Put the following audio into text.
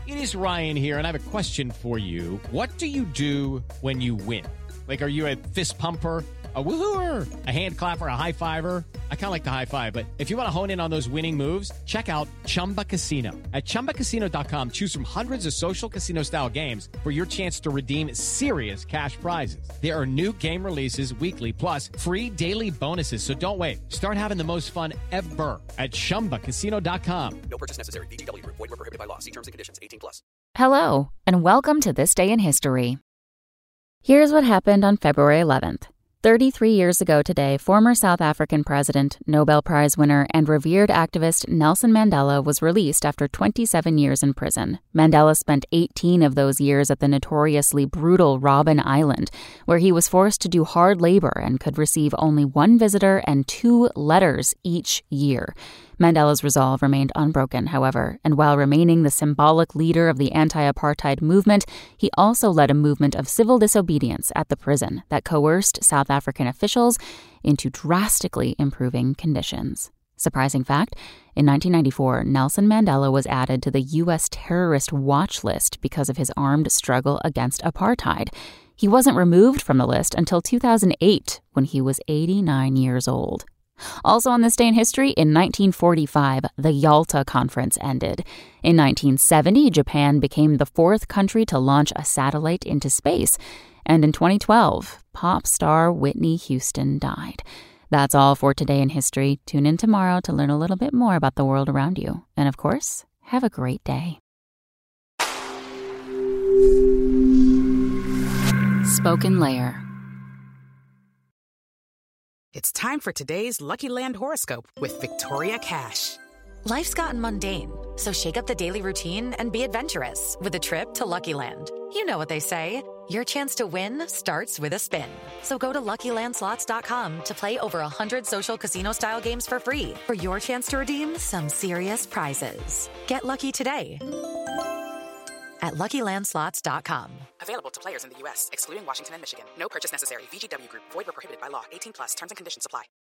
It is Ryan here, and I have a question for you. What do you do when you win? Like, are you a fist pumper, a woo-hooer, a hand clapper, a high fiver? I kind of like the high five, but if you want to hone in on those winning moves, check out Chumba Casino. At ChumbaCasino.com, choose from hundreds of social casino-style games for your chance to redeem serious cash prizes. There are new game releases weekly, plus free daily bonuses. So don't wait. Start having the most fun ever at ChumbaCasino.com. No purchase necessary. VGW Group. Void where prohibited by law. See terms and conditions. 18+. Hello, and welcome to This Day in History. Here's what happened on February 11th. 33 years ago today, former South African president, Nobel Prize winner, and revered activist Nelson Mandela was released after 27 years in prison. Mandela spent 18 of those years at the notoriously brutal Robben Island, where he was forced to do hard labor and could receive only one visitor and 2 letters each year. Mandela's resolve remained unbroken, however, and while remaining the symbolic leader of the anti-apartheid movement, he also led a movement of civil disobedience at the prison that coerced South African officials into drastically improving conditions. Surprising fact, in 1994, Nelson Mandela was added to the U.S. terrorist watch list because of his armed struggle against apartheid. He wasn't removed from the list until 2008, when he was 89 years old. Also on this day in history, in 1945, the Yalta Conference ended. In 1970, Japan became the 4th country to launch a satellite into space. And in 2012, pop star Whitney Houston died. That's all for today in history. Tune in tomorrow to learn a little bit more about the world around you. And of course, have a great day. Spoken Layer. It's time for today's Lucky Land horoscope with Victoria Cash. Life's gotten mundane, so shake up the daily routine and be adventurous with a trip to Lucky Land. You know what they say, your chance to win starts with a spin. So go to LuckyLandSlots.com to play over 100 social casino-style games for free for your chance to redeem some serious prizes. Get lucky today at LuckyLandSlots.com. Available to players in the U.S., excluding Washington and Michigan. No purchase necessary. VGW Group. Void where prohibited by law. 18+. Terms and conditions apply.